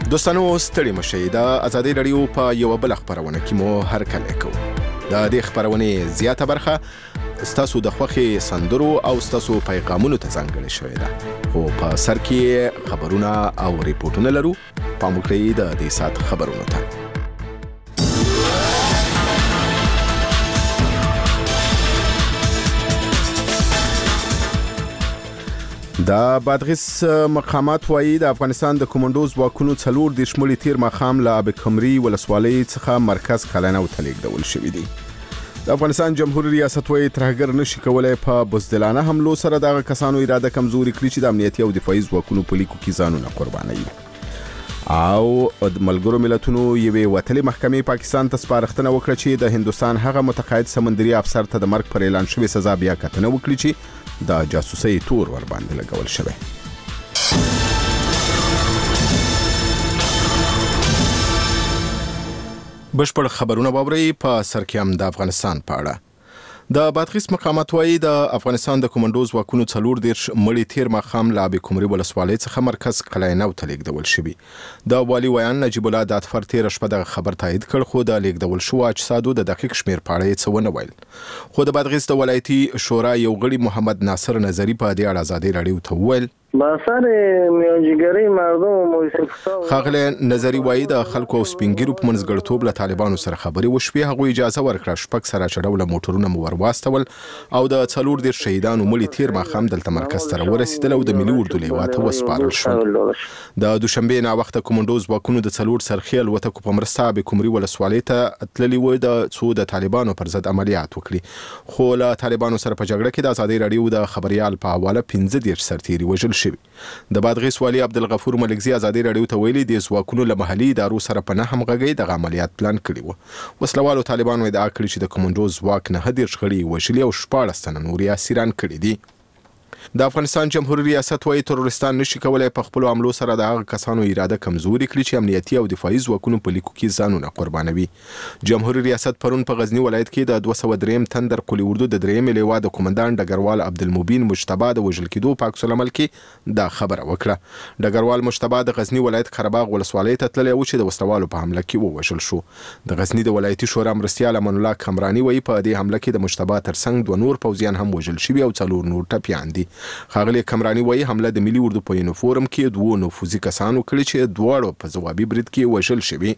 دوستانو ستړي مشئ د ازادي رادیو په یو بل خبرونه کې مو هرکلی کوو. د دې خبرونې زیاته برخه ستاسو د خوښې سندرو او ستاسو پیغامونو ته ځانګړې شوې ده، خو په سر کې خبرونه او ریپورتونه لرو. پام وکړئ د دې ساعت خبرونو ته. د بادغیس مقامات وایي د افغانستان د کمانډو ځواکونو 4 مړي تیر ماښام له اب کمري ولسوالۍ څخه مرکز قلعه ته لیږدول شوي دي. د افغانستان جمهوریت ریاست وایي ترهګر نشي کولای په بزدلانه حملو سره دغه کسانو اراده کمزوري کړي چې د امنیتي او دفاعي ځواکونو په لیکو کې ځانونه قربانوي. او د ملګرو ملتونو یوې وتلې محکمې پاکستان ته سپارښتنه وکړه چې د هندوستان هغه متقاعد سمندري افسر ته د مرګ پر اعلان شوې سزا بیا کتنه وکړي چې د جاسوسۍ تور ور باندې لګول شوی. بشپړ خبرونه واورئ. په سر کې هم د افغانستان په اړه. د بادغیس مقامات وایي د افغانستان د کمانډو ځواکونو 4 مړي تیر ماښام له اب کمري ولسوالۍ څخه مرکز قلعه ته لیږدول شوي. د والي ویان نجیب الله دادفر تیر شپه د خبر تایید کړ، خو د لیږدول شوو اجسادو د دقیق شمیر په اړه څه ونه ویل. خو د بادغیس د ولایتي شورا یو غړي محمد ناصر نظری په دې اړه ازادي رادیو ته وویل خاغله نظری وایي د خلکو او سپینګیرو په منځګړیتوب له طالبانو سره خبرې وشوې. هغه اجازه ورکړه شپږ سره چړوله موټرونه مو ورواستول او د 4 شهیدانو مړي تیر ماښام دلته مرکز ته ورسېدل او د ملي اردو لیوا ته وسپارل شول. د دوشنبه نه وخت کمانډو ځواکونو د 4 سرخي الوتکو په مرسته اب کمري ولسوالۍ ته تللي و د څو د طالبانو پر ضد عملیات وکړي. خو له طالبانو سره په جګړه کې د ازادي رادیو د خبريال په حواله 15 سرتیري وژل شوي. د بادغیس والی عبدالغفور ملکزی ازادي رادیو ته ویلي د ځواکونو له محلي ادارو سره په نه همغږۍ د عملیات پلان کړی و. وسلوالو طالبانو ادعا کړې چې د کمانډو ځواک 9 غړي وژلي او 14 تنه نور اسیران کړي دي. د افغانستان جمهوریت ریاست وایي ترورستان نشي کولای په خپل عملو سره د هغه کسانو اراده کمزوري کړي چې امنیتي او دفاعي ځواکونو په لیکو کې ځانونه قربانوي. جمهوریت ریاست پرون په غزنی ولایت کې د 203 تندر قلی اردو د 3 لیوا د کمانډان ډګروال عبدالمبین مجتبی د وژل کېدو په عکس العمل کې دا خبره وکړه. ډګروال مجتبی د غزنی ولایت قرهباغ ولسوالۍ ته تللی و چې د وسلوالو په حمله کې ووژل شو. د غزنی د ولایتي شورا مرستیال امان الله کمرانی وایي په دې حمله کې د مجتبی ترڅنګ 2 نور پوځیان هم وژل شوي او 4 نور ټپیان دي. خاغلی کمرانی وایي حمله د ملي اردو په یونیفورم کې 2 نفوذي کسانو کړي چې دواړو په ځوابي برید کې وژل شوي.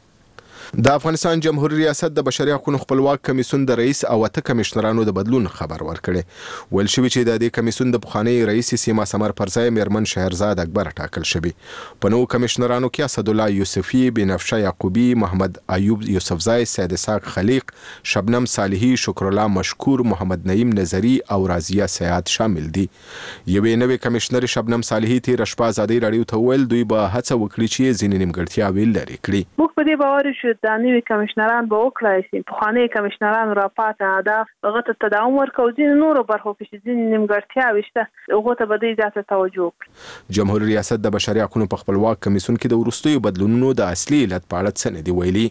د افغانستان جمهوریت ریاست د بشري حقوقو خپلواک کمیسیون د رئیس او 8 کمشنرانو د بدلون خبر ورکړي. ویل شوی چې د دې کمیسیون د پخوانی رئیس سیما سمر پرځای میرمن شهرزاد اکبر ټاکل شوی. په نو کمشنرانو کې اسد الله یوسفی، بنفشه یعقوبی، محمد ایوب یوسفزای، سید اسحاق خلیق، شبنم صالحی، شکر الله مشکور، محمد نعیم نظری او رازیه سیاد شامل دي. یوې نوې کمشنر شبنم صالحی تیر شپه ازادي رادیو ته ویل دوی به هڅه وکړي چې ځینې نیمګړتیاوې لرې کړي. موږ په دې باور شو د نوي کمشنران به وکړای شي پخوانی کمشنران را پات اهداف هغه ته تداوم ورکوي. ځینې نور برخو کې ځینې نیمګړتیاوې شته هغه ته به ډېر زیاته توجه وکړي. جمهوریت ریاست د بشري حقوقو په خپلواک کمیسیون کې د وروستیو بدلونونو د اصلي علت په اړه څه نه دی ویلي.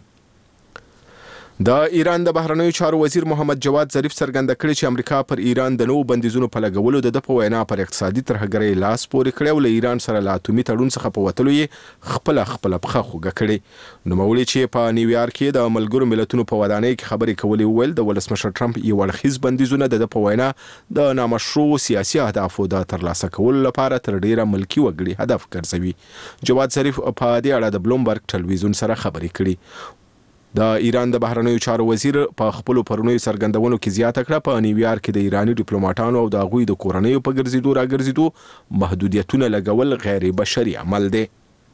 د ایران د بهرنیو چارو وزیر محمد جواد ظریف څرګنده کړې چې امریکا پر ایران د نوو بندیزونو په لګولو د په وینا پر اقتصادي ترهګرۍ لاس پورې کړی او له ایران سره له اتومي تړون څخه په وتلو یې خپله پښه خوږه کړې. نوموړي چې په نیویارک کې د ملګرو ملتونو په ودانۍ کې خبرې کولې وویل د ولسمشر ټرمپ یو اړخیز بندیزونه د په وینا د نامشروع سیاسي اهدافو د ترلاسه کولو لپاره تر ډیره ملکي وګړي هدف ګرځوي. جواد ظریف په دې اړه د بلومبرګ ټلویزیون سره خبرې کړې. د ایران د بهرنیو چارو وزیر په خپل پرونی څرګندونو کې زیاته کړه په نیویارک کې د ایرانی ډیپلوماټانو او د غوی د کورنیو په ګرځېدو راګرځېدو محدودیتونه لګول غیر بشري عمل دی.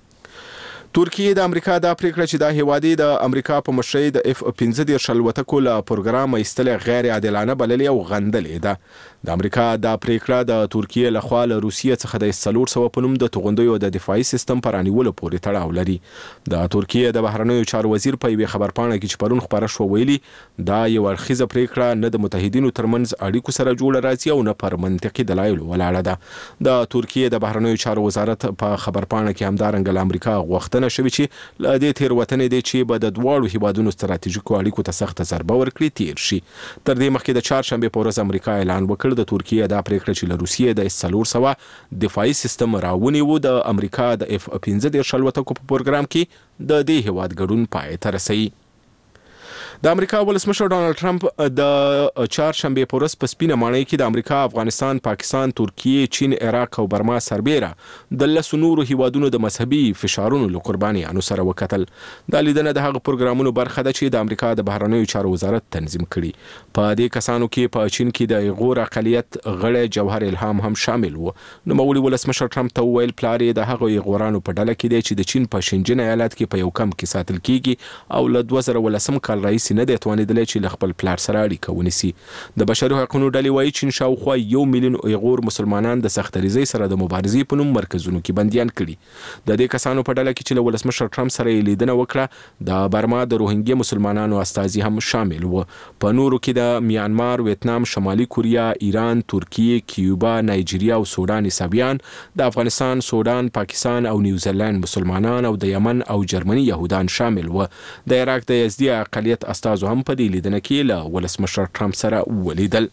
ترکیه د امریکا د پریکړه چې د هیوادي د امریکا په مشرۍ د F-15 الوتکو له پروګرام ایستل غیر عادلانه بللې او غندلې ده. د امریکا د پریکړه د ترکیه له خوا له روسیې څخه د 400 په نوم د توغندیو د دفاعي سیستم پرانیولو پورې تړاو لري. د ترکیه د بهرنیو چارو وزیر په یوه خبرپاڼه کې چې پرون خبره شو ویلي دا یو اړخیزه پریکړه نه د متحدینو ترمنځ اړیکو سره جوړه راځي او نه پر منطقي دلایل ولاړه ده. د ترکیه د بهرنیو چارو وزارت په خبرپاڼه کې همدارنګه امریکا غوښتنه ښودنه شوې چې له دې تېروتنې دی چې به د دواړو هیوادونو ستراتیژیکو اړیکو ته سخته ضربه ورکړي تیر شي. تر دې مخکې د چهارشنبې په ورځ امریکا اعلان وکړ د ترکیې دا پریکړه چې له روسیې د S-400 دفاعي سیستم راونیو د امریکا د F-15 الوتکو په پروګرام کې د دې هیواد ګډون پای ته رسوي. د امریکا ولسمشر ډانلډ ټرمپ د چهارشنبې په ورځ په سپینه ماڼۍ کې د امریکا، افغانستان، پاکستان، ترکیې، چین، عراق او برما سربېره د 10 نورو هیوادونو د مذهبي فشارونو له قربانیانو سره وکتل. دا لیدنه د هغه پروګرامونو برخه ده چې د امریکا د بهرنیو چارو وزارت تنظیم کړي. په دې کسانو کې په چین کې د غور اقلیت غړی جوهر الهام هم شامل و. نوموړي ولسمشر ټرمپ ته وویل پلار یې د هغو غورانو په ډله کې دی چې د چین په شینجن ایالت کې په یو کمپ کې ساتل کیږي او له 2010 کال راهیسې نه دی توانېدلی چې له خپل پلار سره اړیکه ونیسي. د بشري حقوقو ډلې وایي چین شاوخوا 1 میلیون ایغور مسلمانان د سختریزۍ سره د مبارزې په نوم مرکزونو کې بندیان کړي. د دې کسانو په ډله کې چې له ولسمشر ټرمپ سره یې لیدنه وکړه د برما د روهینګیا مسلمانانو استازي هم شامل و. په نورو کې د میانمار، ویتنام، شمالي کوریا، ایران، ترکیې، کیوبا، نایجیریا او سودان عیسویان، د افغانستان، سودان، پاکستان او نیوزیلند مسلمانان او د یمن او جرمني يهودان شامل و. د عراق د یزدي اقلیت استازو هم په دې لیدنه کې له ولسمشر ټرمپ سره ولیدل.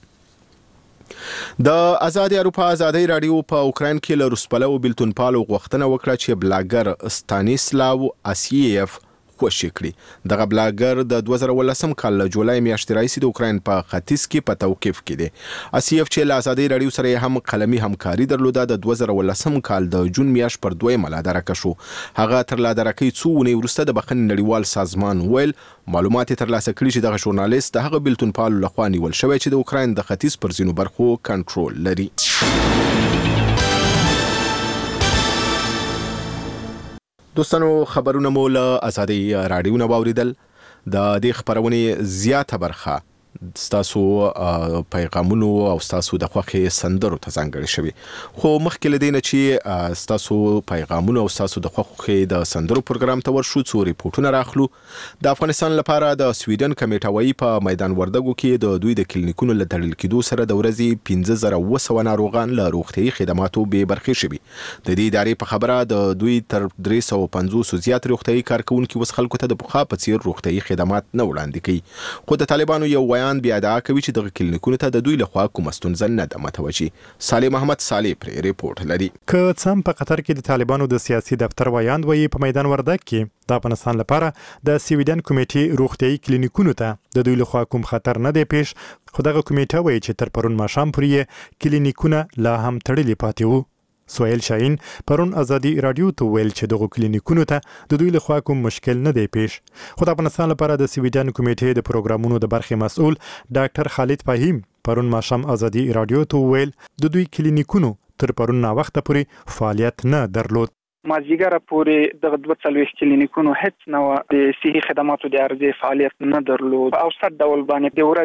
د آزادي اروپا آزادي رادیو په اوکراین کې له روسپلو بیلتون پالو غوښتنه وکړه چې بلاګر ستانیسلاو اسییف خوشی کړي. دغه بلاګر د 2018 کال له جولای میاشتې راهیسې د اوکراین په ختیځ کې په توقیف کې دی. اسیف چې له آزادي رادیو سره هم قلمي همکاري درلوده د 2018 کال د جون میاشت پر 2 لادرکه شو. هغه تر لادرکې څو ونې وروسته د بخښنې نړیوال سازمان ویل معلومات ترلاسه کړي چې دغه ژورنالیست د هغه بیلتون پالو لخوا نیول شوی چې د اوکراین د ختیځ پر ځینو برخو کنټرول لري. دوستانو خبرونه مو له آزادي رادیو نه واوریدل. د دې خبرونې زیاته برخه ستاسو پیغامونو او ستاسو د خوښې سندرو ته ځانګړې شوي. خو مخکې له دې نه چې ستاسو پیغامونو او ستاسو د خوښې د سندرو پروګرام ته ورشو څو ریپورټونه راخلو. د افغانستان لپاره د سویډن کمیټه وایي په میدان وردګو کې د دوی د کلینیکونو له تړل کېدو سره د ورځې 15900 ناروغان له روغتیايي خدماتو بې برخې شوي. د دې ادارې په خبره د دوی تر 350 زیات روغتیايي کارکونکي اوس خلکو ته د پخوا په څیر روغتیايي خدمات نه وړاندې کوي. خو د طالبانو یو بیان بیا ادعا کوي چې دغه کلینیکونو ته د دوی لخوا کومه ستونزه نه ده متوجي. صالح محمد صالح پر ریپورت لري. که څم په قطر کې د طالبانو د سیاسي دفتر ویاند وایي په میدان وردګ کې د افغانستان لپاره د سویډن کمیټې روغتیايي کلینیکونو ته د دوی لخوا کوم خطر نه دی پیښ. خو دغه کمیټه وایي چې تر پرون ماښام پورې کلینیکونه لا هم تړلي پاتې وو. سویل شاهین پرون آزادي رادیو ته ویل چې دغه کلینیکونو ته د دوی لخوا کوم مشکل نه دی پیښ. خو د افغانستان لپاره د سویډن کمیټې د پروګرامونو د برخې مسؤل ډاکټر خالد فهیم پرون ماښام آزادي رادیو ته ویل د دوی کلینیکونو تر پرون نا وخت پورې فعالیت نه درلود. مازیګر پورې د 42 کلینیکونو هیڅ نو د صحي خدماتو د عرضې فعالیت نه درلود. او ست ډول باندې د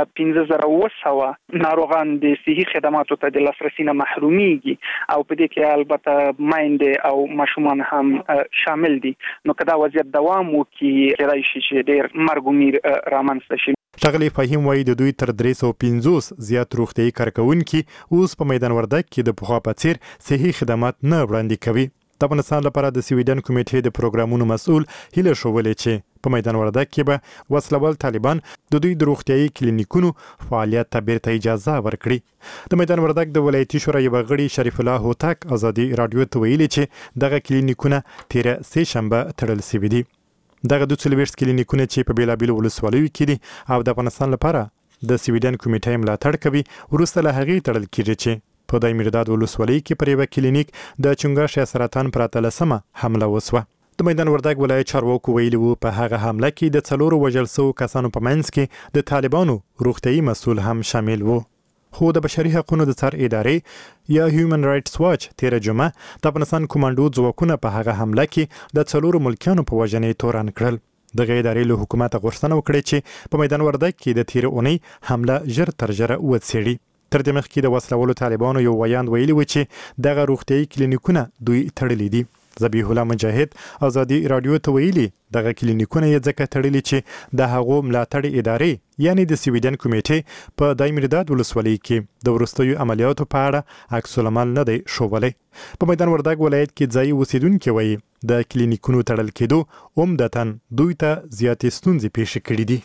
ورځې 15900 ناروغان د صحي خدماتو ته د لاسرسي نه محروميږي او په دې کې البته مایندې او ماشومان هم شامل دي. نو کدا وضعیت دوام وکړي کېدای شي چې ډېر مرګ میر رامنځته شي. ښاغلی فهیم وایي د دوی تر 350 زیات روغتیايي کارکونکي اوس په میدان وردګ کې د پخوا په څیر صحي خدمات نه وړاندې کوي. د افغانستان لپاره د سویډن کمیټې د پروګرامونو مسؤل هیله شوولې چې په میدان وردګ کې به وسلوال طالبان د دوی د روغتیايي کلینیکونو فعالیت ته بیرته اجازه ورکړي. د میدان وردګ د ولایتي شورا یو غړي شریف الله هوتک آزادي رادیو ته ویلي چې دغه کلینیکونه تیر سه شنبه تړل شوي دي. دغه 240 کلینیکونه چې په بیلابیلو ولسوالیو کې دي او د افغانستان لپاره د سویډن کمیټې ملاتړ کوي ورسته له هغې تړل کیږي چې په دایمیرداد ولسوالۍ کې پر یو کلینیک د چنګاښ سرطان پر 13مه حمله وسوه. د میدان وردګ ولایت چارواکو ویلي وو په هغه حمله کې د 4 وژل شوو کسانو په منځ کې د طالبانو روغتیايي مسؤل هم شامل وو. خو د بشري حقوقو د څار ادارې یا هیومن رائټس واچ تیر جمعه د افغانستان کمانډو ځواکونه په هغه حمله کې د 4 ملکیانو په وژنې تورن کړل. دغه ادارې له حکومت غوښتنه وکړه چې په میدان وردګ کې د تیر اونۍ حمله ژر تر ژره وڅېړي. تر دې مخکې د وسلوالو طالبانو یو ویاند ویلي و چې دغه روغتیايي کلینیکونه دوی تړلي دي. ذبیح الله مجاهد ازادي رادیو ته ویلي دغه کلینیکونه یې ځکه تړلي چې د هغو ملاتړ ادارې یعنی د سویډن کمیټې په دایمیرداد ولسوالۍ کې د وروستیو عملیاتو په اړه عکس العمل نه دی ښوولی. په میدان وردګ ولایت کې ځایي اوسیدونکي وایي د کلینیکونو تړل کېدو عمدتاً دوی ته زیاتې ستونزې پیښې کړي دي.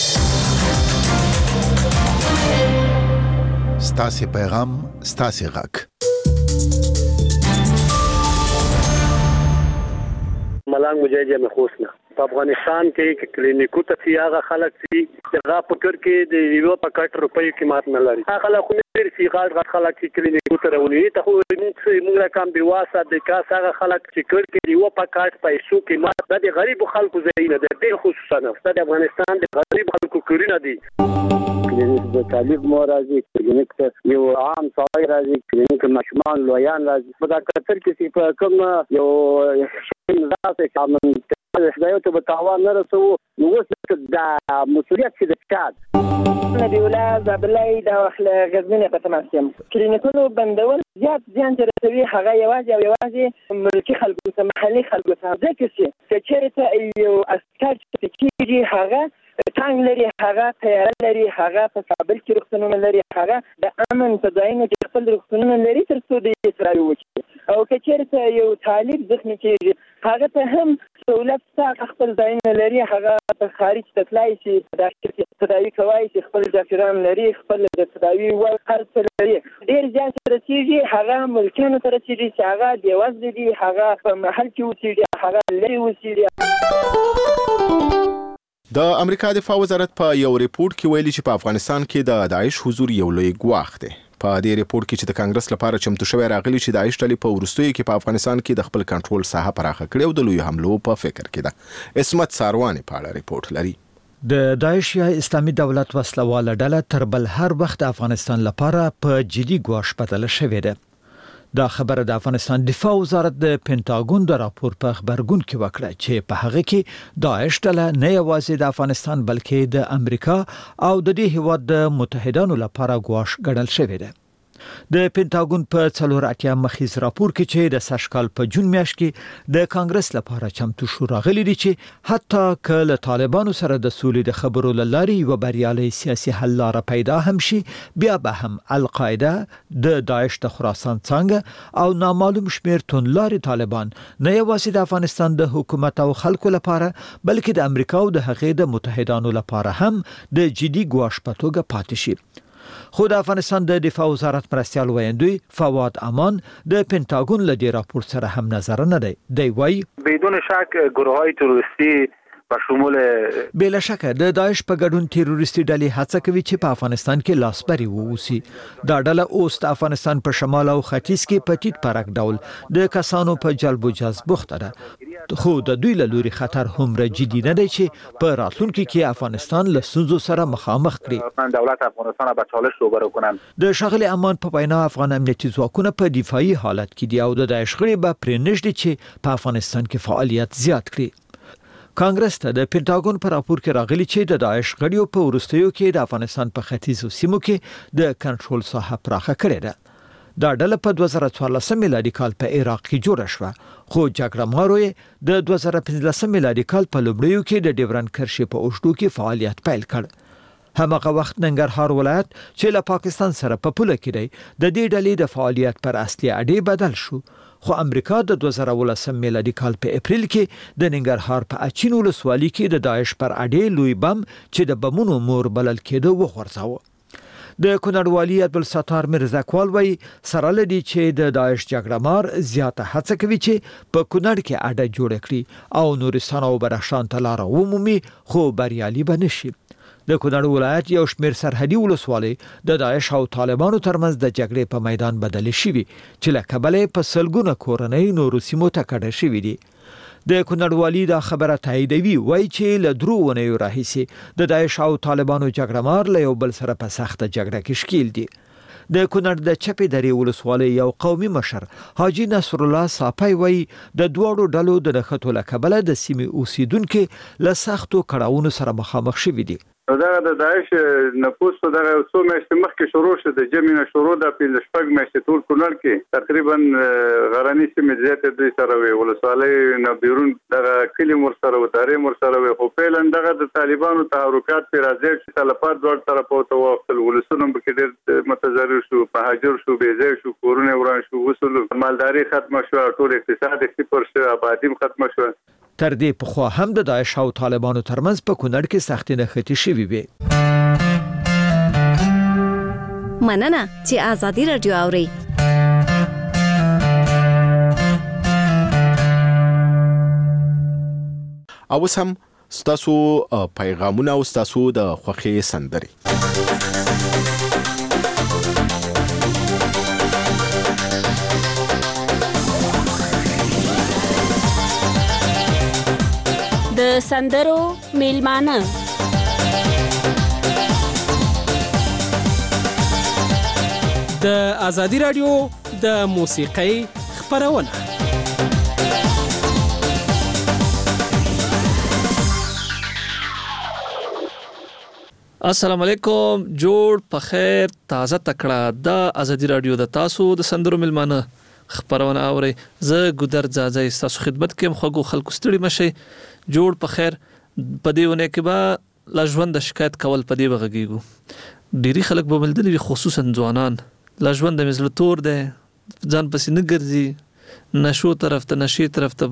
ستاسې پیغام ستاسې غږ. ملنګ مجاهد یم خوسنه په افغانستان کې کلینیکو ته هغه خلک چې هغه فکر کې د یو پکټ روپۍ قیمت نه لري. هغه خلک ډېر سي غاټ خلک چې کلینیکو ته راولي ته خو موږ کم به واسه د کاس هغه خلک چې کړ کې یو پکټ پیسو قیمت د غریب خلکو ځای نه دی خصوصا د افغانستان د غریب خلکو کورونه دي. کلینیک د طالب مورازي کلینیک ته یو عام سوای راځي کلینیک مشمان لویان راځي په دا کتر کې په کوم یو زاته کوم دا یو ته تاوان نه رسو نو وسه د مسؤلیت چې د چاد نبی الله زبلای د اخله غزنه په تماسیم کلینیکونو بندول زیات ځان رسوي هغه یوازې ملکی خلکو ته محلي خلکو ته ځکه چې چیرته یو اسکار چې هغه ټانګ لري هغه تیار لري هغه په کابل کې رخصتونه لري هغه د امن په ځایونو کې خپل رخصتونه لري تر څو د اسرائیل وکړي او که چیرته یو طالب زخمي کېږي هغه ته هم سہولت څخه خپل ځایونه لري هغه په خارج تطلای شي د تداوی کوي چې خپل ډاکټران لري خپل د تداوی ول خرڅ لري ډیر ځان سره چې هغه ملکانو سره چې هغه د وزن دي هغه په محل کې وسیږي هغه لري وسیږي. د امریکا دفاع وزارت په یو ریپورت کې ویلي چې په افغانستان کې د داعش حضور یو لوی ګواښ دی. په دې ریپورت کې چې د کانګرس لپاره چمتو شوی راغلی چې داعش ډلې په وروستیو کې په افغانستان کې د خپل کنټرول ساحه پراخه کړې او د لوی حملو په فکر کې ده. اسمت ساروان په اړه ریپورت لري. د داعش یا اسلامي دولت وسلواله ډله تر بل هر وخت د افغانستان لپاره په جدي ګواښ بدله شوې ده. دا خبره د افغانستان دفاع وزارت د پینټاګون د راپور په خبرګون کې وکړه چې په هغه کې داعش ډله نه یوازې د افغانستان بلکې د امریکا او د دې هیواد د متحدانو لپاره ګواښ ګڼل شوی دی. د پینټاګون په 4 مخیز راپور کې چې د سشکال په جون میاشت کې د کانګرس لپاره چمتو شو راغلي دي چې حتی کله طالبانو سره د سولې د خبرو لاري یو بریالي سیاسي حل لاره پیدا هم شي بیا به هم القاعده د داعش د خراسان څنګه او نامعلوم شمیر تونلاري طالبان نه یوازې د افغانستان د حکومت او خلکو لپاره بلکې د امریکا او د هغې د متحدانو لپاره هم د جدي ګواښ په توګه پاتې شي. خو د افغانستان د دفاع وزارت مرستیال ویاندوی فواد امان د پینټاګون له دې راپور سره هم نظر نه دی. دی وایي بدون شک گروه‌های تروریستی په شمول بلا شک د داعش په ګډون تروریستي ډلې هڅه کوي چې په افغانستان کې لاسبري ووسی. دا ډله اوس د افغانستان په شمال او ختیځ کې په ټیټ پرک ډول د کسانو په جلب و جذب بوخته ده. خو د دوی له لوري خطر هم جدي نه دی چې په راتلونکي کې افغانستان له ستونزو سره مخامخ کړي. دولت افغانستان به چالش روبرو کنن. د شاغلي امان په وینا افغان امنیتي ځواکونه په دفاعي حالت کې دي او د داعش غړي به پرې نږدې چې په افغانستان کې فعالیت زیات کړي. کانګرس ته د پینټاګون په راپور کې راغلي چې د داعش غړیو په وروستیو کې د افغانستان په ختیځو سیمو کې د کنټرول ساحه پراخه کړې ده. دا ډله په 2014 میلادي کال په عراق کې جوړه شوه خو جګړه مارو د 2015 میلادي کال په لومړیو کې د ډیورن کرښې په اوږدو کې فعالیت پیل کړ. هماغه وخت ننګرهار ولایت چې له پاکستان سره په پوله کې دی د دې ډلې د فعالیت پر اصلي اډې بدل شو. خو امریکا د 2018 میلادي کال په اپریل کې د ننګرهار په اچین ولسوالۍ کې د داعش پر اډې لوی بم چې د بمونو مور بلل کېده وغورځاوه. د کونړ والي عبدالستار مرزاکوال وایي سره لدی چې د داعش جګړه مار زیاته هڅه کوي چې په کونړ کې اډه جوړ کړي او نورستان او بدخشان ته لار ومومي خو بریالي به نشي. د کونړ ولایت یو شمیر سرحدي ولسوالۍ د داعش او طالبانو ترمنځ د جګړې په میدان بدل شوي چې له کبله په سلګونه کورنۍ نورو سیمو ته کډه شوي دي. د کونړ والي دا خبره تاییدوي وایي چې له 3 ونیو راهیسې د داعش او طالبانو جګړه مار له یو بل سره په سخته جګړه کې ښکیل دي. د کونړ د چپې درې ولسوالۍ یو قومي مشر حاجی نصر الله صافی وایي د دوړو ډلو د نښتو له کبله د سیمې اوسیدونکو له سختو کړاوونو سره مخامخ شوي دي. دا د داعش نفوس په دغه څو میاشتې مخکې شروع شو د جمعې شروع د 15 میاشتې ټول کونړ کې تقریبا غراني سیمې زیاتې دوی سره وي ولسوالۍ نه بیرون دغه کلي مر سره و دارې مر سره وي خو فعلا دغه د طالبانو تحرکات پر راځي چې تلفات ډول طرف او توافق ولسونه به کې ډېر متضرر شو مهاجر شو بیځای شو کورونه وران شو وصول مالداري ختم شو ټول اقتصاد صفر شو آبادی ختم شو تر دې پخوا هم د داعش او طالبانو ترمنځ په کونړ کې سختې نښتې شوې وې. مننه چې آزادي رادیو اوري. اوس هم ستاسو پیغامونه او ستاسو د خوښۍ سندري. د سندرو میلمانه د آزادي رادیو د موسیقۍ خبرونه السلام علیکم جوړ په خیر تازه تکړه د آزادي رادیو د تاسو د سندرو میلمانه خبرونه اوري زه ګودر ځاځي تاسو خدمت کوم خو خلکو ستړي مشي جوړ په خیر په دیونه کې با لاجوند شکایت کول په دی بغږیږو ډيري خلک به ملدلي خصوصا ځوانان لاجوند مثل تور ده ځان پسې نه ګرځي نشو طرف ته نشي طرف ته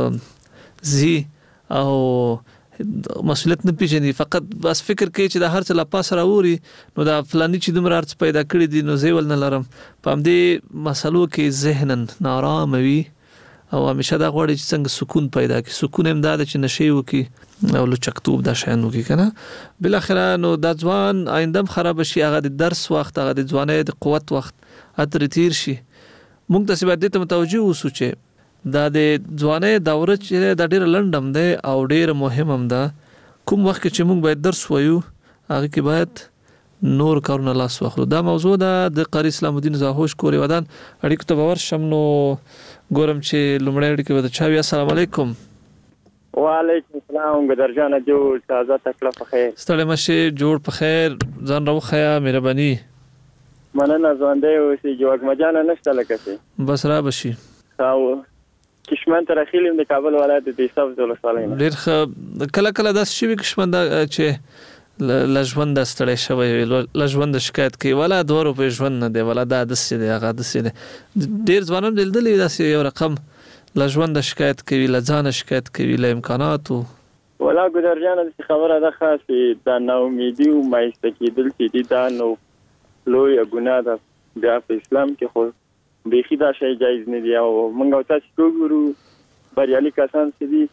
زی او مسؤلیت نه پیژني فقط بس فکر کوي چې د هر څه لا پاس راوري نو دا فلاني چې دومره ارڅ پیدا کړی دي نو زیول نه لرم په دې مسلو کې ذهنن نارام وي او همیشه دا غواړي چې څنګه سکون پیدا کړي سکون هم دا چې نشي وکي او لچکتوب دا شین وکي کنه بل اخره نو دا ځوان آیندم خراب شي هغه د درس وخت هغه د ځوانۍ د قوت وخت اتر تیر شي موږ د سبا دې ته متوجي اوسو چې دا د ځوانۍ دوره چې د ډېر لنډم ده او ډېر مهم هم ده کوم وخت چې موږ باید درس وایو هغه کې باید نور کارونه لاس واخلو دا موضوع ده د قاری اسلام الدین زاهوش کوري ودان اړیکو ته باور شم نو ګورم چې لمړی اړیکه ودا چاوي السلام علیکم وعلیکم السلام ګدرجان جوړ تازه تکړه په خیر ستړي مشه جوړ په خیر ځان راوخیا مهرباني مننه ځوان دی او سي جوړ مجانه نشته لکه بس را بشي او کشمن تر اخیلم د کابل ولایت د صف ولسوالۍ ډیر کله کله داس شي کشمن چې لژوند ستړی شوی لژوند شکایت کوي ولا 2 روپے ژوند نه دی ولا دا د سې دی هغه د سې دی ډیر ځوانان دلدلې داسې یو رقم لژوند شکایت کوي لځان شکایت کوي له امکاناتو ولا ګدرجان د خبره ده خاصه د نو امیدي او مایسته کېدل چې دا نو لوی ګناه ده د اسلام کې خو بيخي دا شی جایز نه دی او موږ تاسو وګورو بریالي کسان چې دي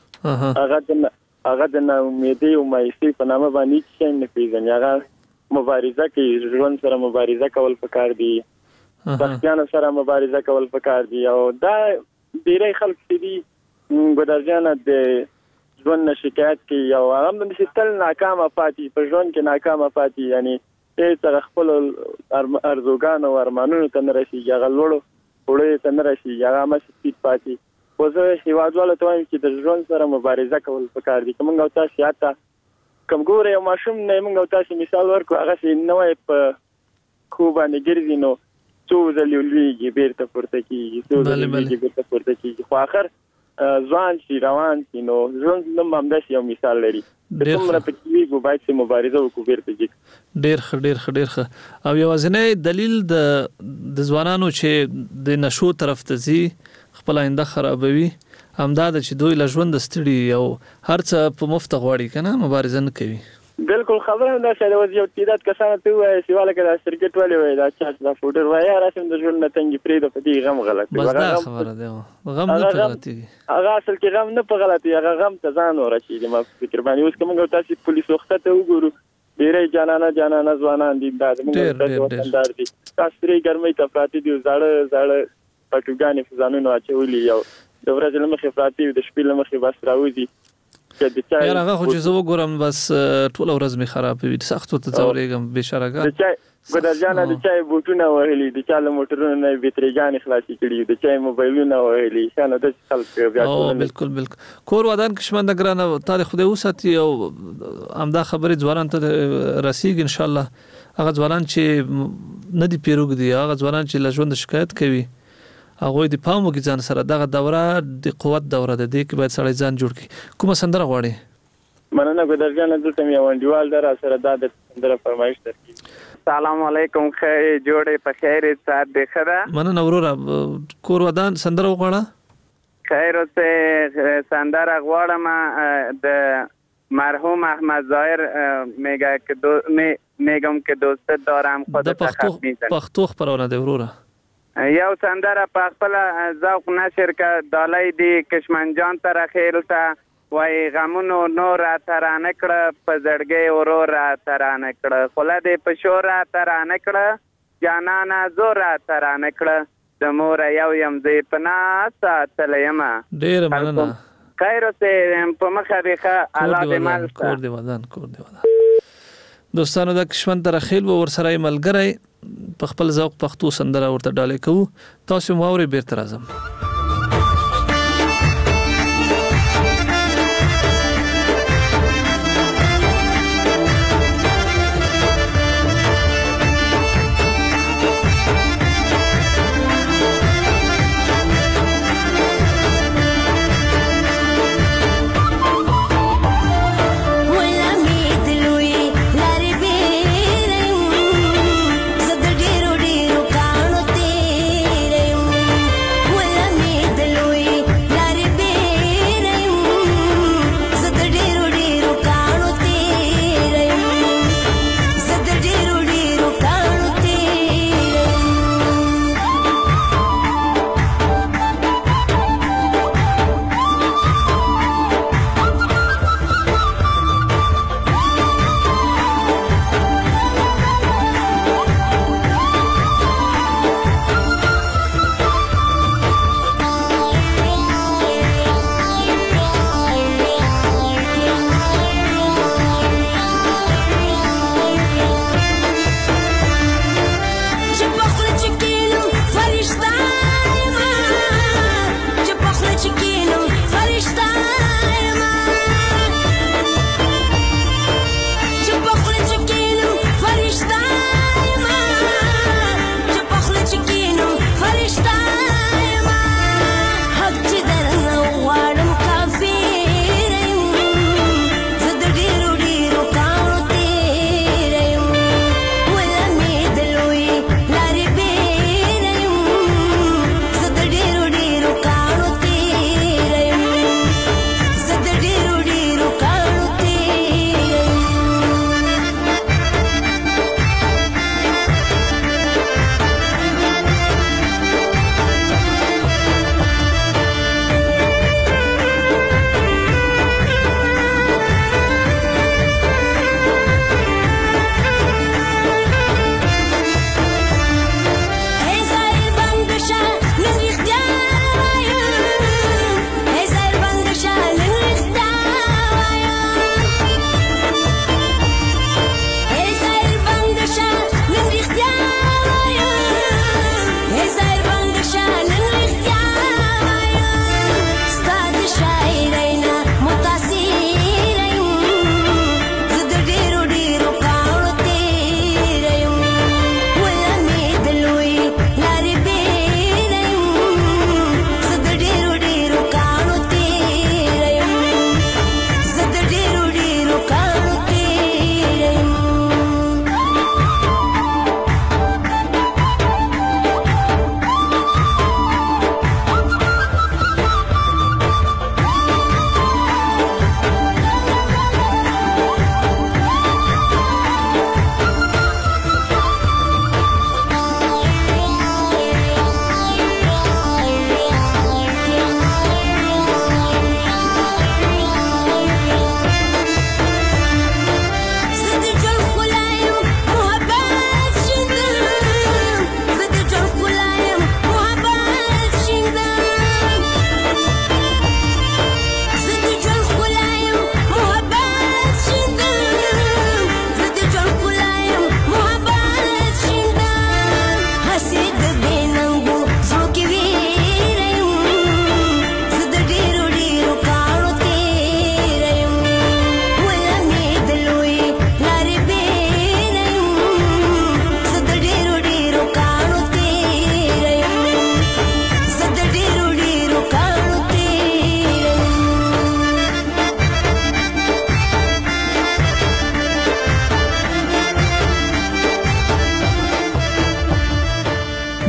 هغه د امیدي او مایسته په نامه باندې چې نه پیژني هغه مبارزه کوي ژوند سره مبارزه کول پکار دي سختیان سره مبارزه کول پکار دي او دا ډیری خلک چې دي ګدرجان د ژوند شکایت کوي او هغه د شتل ناکامه پاتې په ژوند کې ناکامه پاتې یعنی ته خپل ارزوګان او ارمانونو ته نه رسیږي هغه وړي ته نه رسیږي هغه مشکل پاتې خو زه هیوادوالو ته وایم چې د ژوند سره مبارزه کول پکار دي کوم او تاسو یاته کوم ګوره یو ماشوم نه موږ تاسو مثال ورکو هغه نوې په خو باندې ګرځي نو څو ځلې بیرته پورته کیږي خو اخر ځوان شي روان شي نو ژوند نو همداسې یو مثال لري کومره په کې باید چې مبارزه وکړو بیرته ډېر او یو ځنې دلیل د ځوانانو چې د نشو طرف ته ځي خپل آینده خرابوي همدا د چې دوی له ژوند ستړي او هر څه په مفت غواړي کنه مبارزه نه کوي بالکل خبره ده چې د یو تعداد کسانو ته وایي چې والا کله شرکت ولې وایي دا چې دا فوډر وایي راسم د ژوند نه تنګي پرې د پدې غم غلط بس دا خبره ده غم نه غلطي هغه اصل کې غم نه په غلطي هغه غم ته ځان ورشي ما فکر باندې اوس کومه تاسو پولیس وخت ته وګورو ډیرې جانانه ځوانان دي دا موږ ته وطندار دي تاسو لري ګرمۍ ته پاتې دي زړه پټوګانې فزانونو اچولي یو د ورځې لمخې پاتې د شپې لمخې بس راوځي یاره هغه خو چې زه وګورم بس ټول ورځ می خراب وي سختو ته ځورېږم بشرګه ګدرجان د چای بوټونه وهلي د چا له موټرونو نه بیتریګان خلاصي کړي د چای موبایلونه وهلي شانه د خلک بیا بالکل کور ودان کښمن ګرانه تاریخ خو د وساتي او امدا خبرې ځوانان ته رسیږي ان شاء الله هغه ځوانان چې نه دی پیروګ دي هغه ځوانان چې لژوند شکایت کوي هغه د پامو کې ځان سره دغه دوره د قوت دوره ده د کې باید سړی ځان جوړ کړي کومه سندره غواړي مننه ګدرجان دلته مې وانډیوال در سره د سندره فرمایش درکې السلام علیکم خیر جوړې په خیر سات دی خره مننه وروره کور ودان سندره وغواړه خیر اوسه سندره غواړم د مرحوم احمد ظاهر میگم که دوست دارم خود ته پښتو خبرونه دی وروره یو سندره په خپل ذوق نشر ک دالای دی کشمن جان تر خیر ته وای غمونو نور ترانه کړه په زړګي اورور ترانه کړه خله دې په شور ترانه کړه جانانا زور ترانه کړه د مور یو يم دې پنا ساتلېما ډېر مننه خیر اوسه په مخه بخه الله دې مال کور دی ودان دوستانو د کشمن تر خیل ور سره ملګری په خپل ذوق پښتو سندره ورته ډالې کوو تاسو ماوري بیرته راځم Wala mi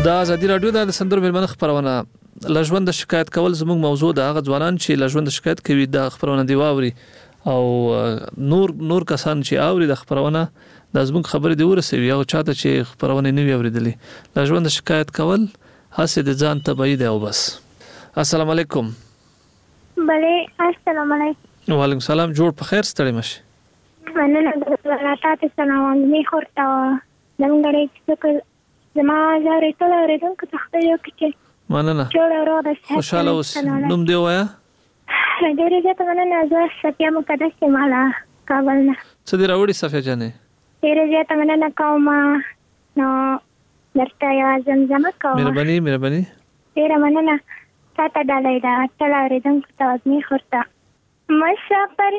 د ازادي رادیو د سندرو ملمنه خبرونه لژوند شکایت کول زموږ موضوع د هغه ځوانان چې لژوند شکایت کوي د خبرونه دی واوري او نور کسان چې اوري د خبرونه د زموږ خبرې دی ورسوي او چاته چې خبرونه نه وي اوریدلې لژوند شکایت کول هڅه د ځان تبعید او بس. السلام علیکم. بله السلام علیکم. وعلیکم السلام. جوړ په خیر ستړي مشه. مننه تاسو سلام می خورته دمګړې چې زما زاري ټول اوریدونکو ته خدای یو کې مننه جوړ راو خوشاله اوس. نوم دی وایا؟ ډېر زیات مننه. زه صفیه مقدس مالا کابل نه. څه دی راوړي صفیه جانې؟ ډېر زیات مننه کوم. نو درته یو زمزمه کوم. مهرباني ډېر مننه. تاته ډالۍ ده ټول اوریدونکو ته می خورته. مسافر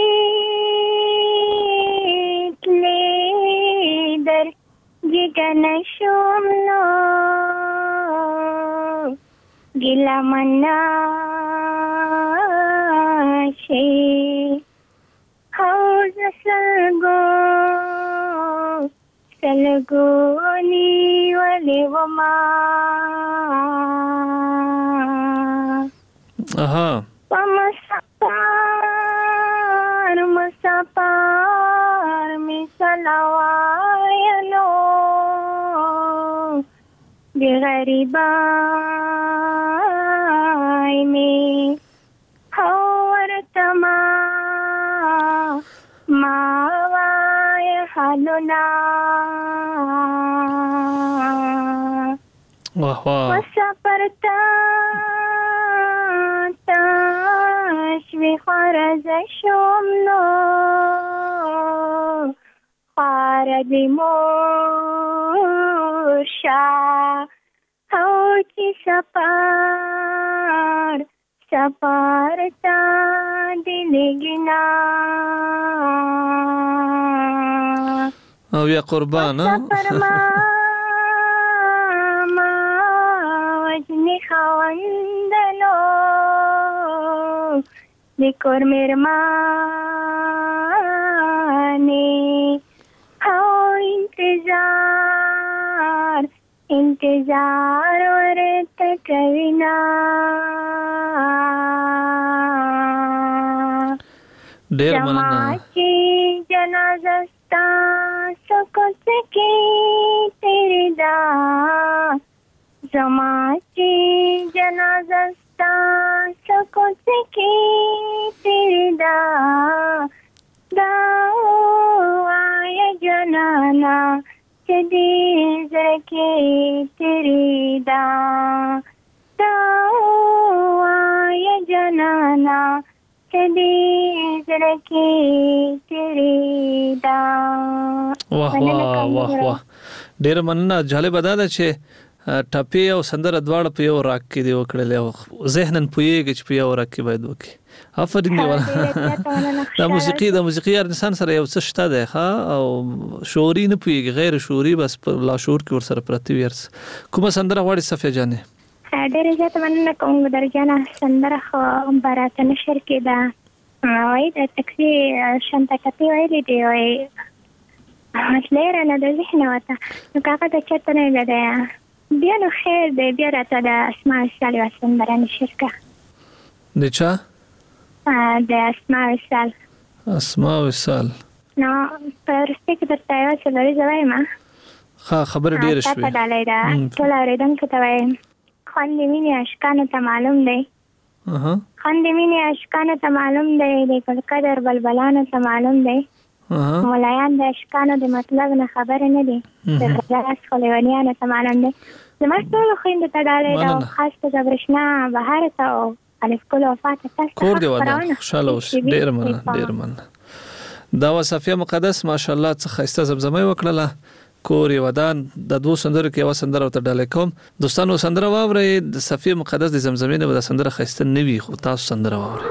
تلی در جگه نشوم نو گله من نشی حوز سلگونی ولی وما مسافر می سلوایلو بی غریبای می حورتما ماوای حالونا مسافر تشوی خارز شمنو خارد مرشا اوچی سپار تا دلگنا او یا قربان سفر ما وجنی خواندلو دیکور مرمانی او انتظار ورت کوینا ډیر مننه. جماعتی جنازستا سکوت کی تیری دا جماعتی جنازستا سکوت کی تیری دا آیا جنانا چدی زرکی تیری دا آیا جنانا چدی زرکی تیری دا. واه ډیر مننه. جالب ده چې ټاپي او سندره دواړه په یو راک کې دی وکړل او ذهنن پویږي چې په یو راک کې باید وکړي. افرین دی ولا د موسیقي انسان سره یو څه شته ده او شعوري نه پویږي غیر شعوري بس په لا شعور کې ور سره پرتی ورس. کومه سندره غواړي صفیه جانې؟ ډېر زیات مننه کوم درجانه سندره خو برات نشر کې ده وای د تکسي شانته کتی ویلې دی وای مسلې نه د ذهن وته نو کاغه د چته نه ده بیا نو خیر دی بیا راته د اسماء الصالح سندره نشر کا د چا د اسماء الصالح نو پرسته کې درته یو څه لري زوایم خبر ډیر شوي تاسو ډالۍ ده ټول اوریدونکو ته وایم خواندې مینې اشکانو ته معلوم دی خواندې مینې اشکانو ته معلوم دی د ګلقدر بلبلانو ته معلوم دی مولایان د اشکانو د مطلب نه خبر نه دي د غلاس خلیوانیانو ته معلوم دی زما ټول خویندو ته ډالۍ ده خاص په برشنا بهار ته او الف کول وفات تاسو کور دی ودان خوشاله اوس ډیر مننه. دا وصفیه مقدس ماشاءالله څه خسته زمزمه وکړه کور ودان د دوه سندرو کې یو سندره ته ډالۍ کوم. دوستانو سندره واورئ د صفیه مقدس د زمزمې نه د سندره خسته نه وي خو تاسو سندره واورئ.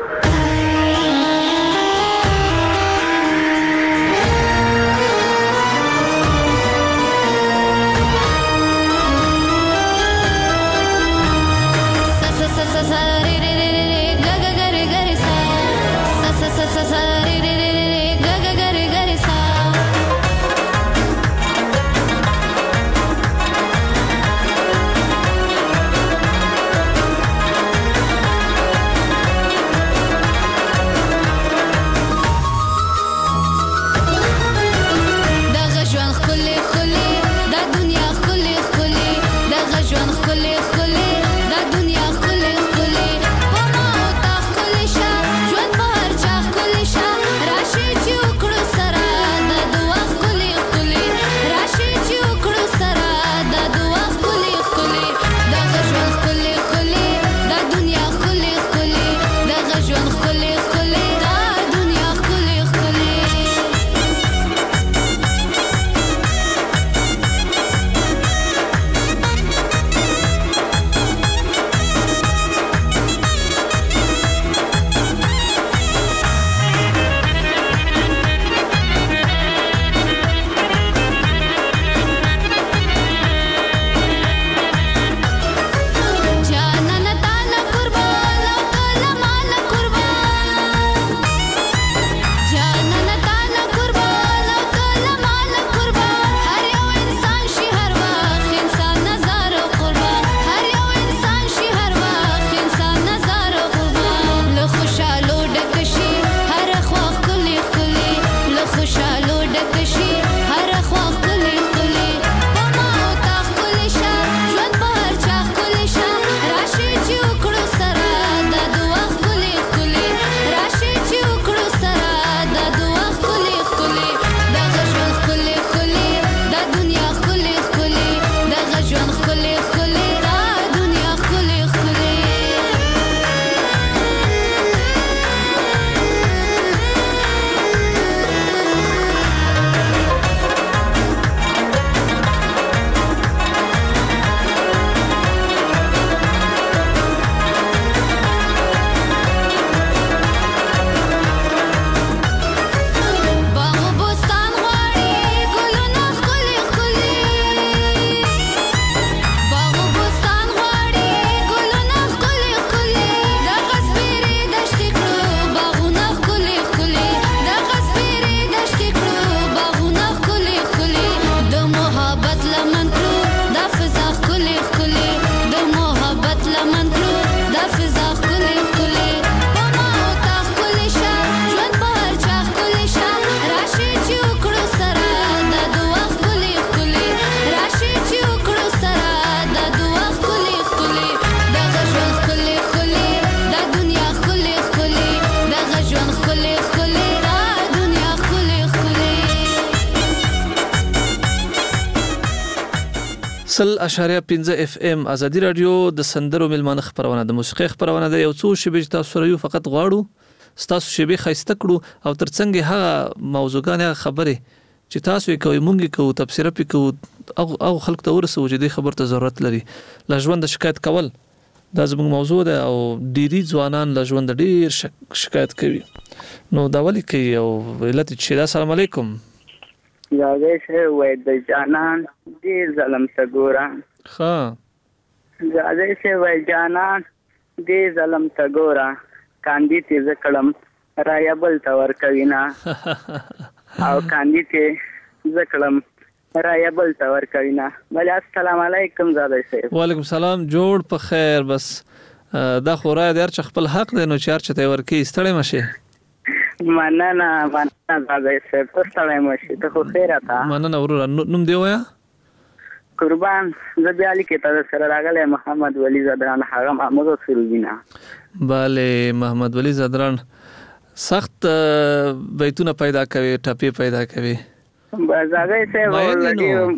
0.5 اف ام ازادي رادیو د سندرو ملمانه خبرونه د موسیقي خبرونه د یو څو شیبې تاسو سره یو فقط غواړو تاسو شیبې خایسته کړو او ترڅنګ هغه موضوعګان هغه خبره چې تاسو یې کوي مونږ کوو تفسیر پې کوو او خلک ته ورسو چې د خبر ته ضرورت لري لا ژوند شکایت کول دا زموږ موضوع ده او ډيري ځوانان لا ژوند ډیر شکایت کوي نو دا ولي کوي او علت چې السلام علیکم یا دې وای د جانان دې ظلم سګورا ها یا دې وای جانان دې ظلم سګورا کاندي تیز کلم رايبل تور کوینا او کاندي تیز کلم رايبل تور کوینا بل السلام علیکم زاده صاحب وعلیکم السلام جوړ په خیر بس دا خورای د هر چ خپل حق دی نو چې هر چ ته ورکی ستړی مشه مننه زاده صاحب ستړی مشه ته خو خیر اته مننه ورور نوم دی ویا قربان زبی علی کې تاسو سره راغله محمد ولی زدران هغه محمود سروینا bale محمد ولی زدران سخت بیتونه پیدا کوي ټاپي پیدا کوي بازاګه څه ولګي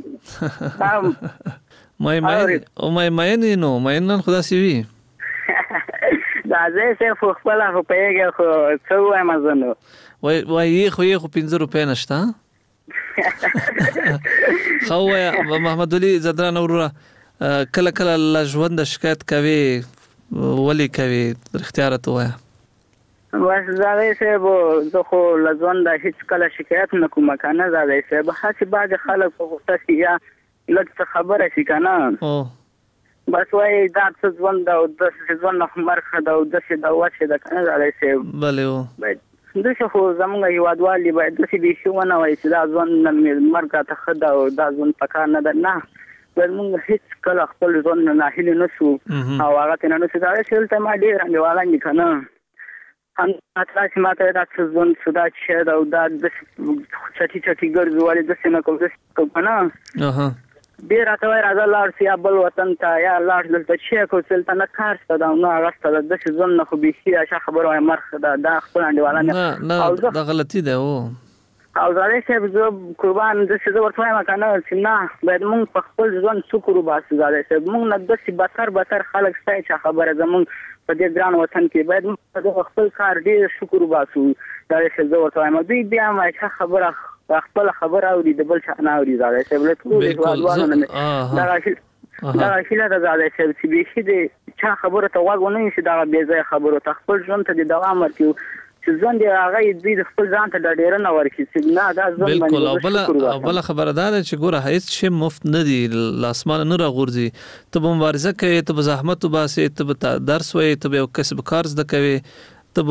مې نو مې نن خدا سی وی دا زه خو خپل خو پیګه خو څو وایم زنو وای خو 15 روپے نشته خو محمد علي زدران اورا کله کله لا ژوند شکایت کوي ولی کوي اختیار ته وای بس زاوی سه زه خو لزون د هیڅ کله شکایت نه کوم کنه زاوی سه به هڅه باج خلک په غوښته یا لږ خبره شي کنه بس وای دا څه ژوند او د ژوند مرخه دا او د څه دا واشه دا کنه زاوی سه بله دغه خو زمونږ یوادوالي باید د دې شونه وای چې دا ژوند مرګه ته خدا او دا ژوند پکار نه ده نه موږ هیڅ کله خپل ژوند نه هیله نشو او هغه ته نه څه دا چې ته ما ډیر انډیواله نه کنه هم تاسو ماته دا څه ژوند سودا چې دا او دا د چټي ګرځولې د سینه کوم کنه ډیر راته راځه لاړ سی بل وطن ته یا لاړ دلته چې کو څلته نه کار ستدا نو هغه ستدا د ژوند نه خو به شي اشه خبره مرخه دا خپل انډیواله نه دا غلطی ده او زړه چې زه قربان د څه ورته ما کنه چې نه باید موږ په خپل ژوند شکر وباسو زړه چې موږ نه د څه بتر خلک ستای چې خبره زموږ په دې ګران وطن کې باید موږ د خپل کار ډیر شکر وباسو دا چې زه ورته ما بیا ما خبره خپل خبر اوري د بل څه نه اوري زړه چې بل ټول دا شیله د زړه چې به شي د چا خبره ته واغونه شي دا به ځای خبره ته خپل ژوند ته د دوام ورکړي چې ژوند هغه دې خپل ځان ته ډیر نه ورکړي چې نه دا ژوند بالکل او بل خبردار چې ګوره هیڅ شی مفت نه دی لاسمان نه راغورځي ته مبارزه کوي ته زحمت وباسي ته درس وایي ته یو کسب کار زده کوي ته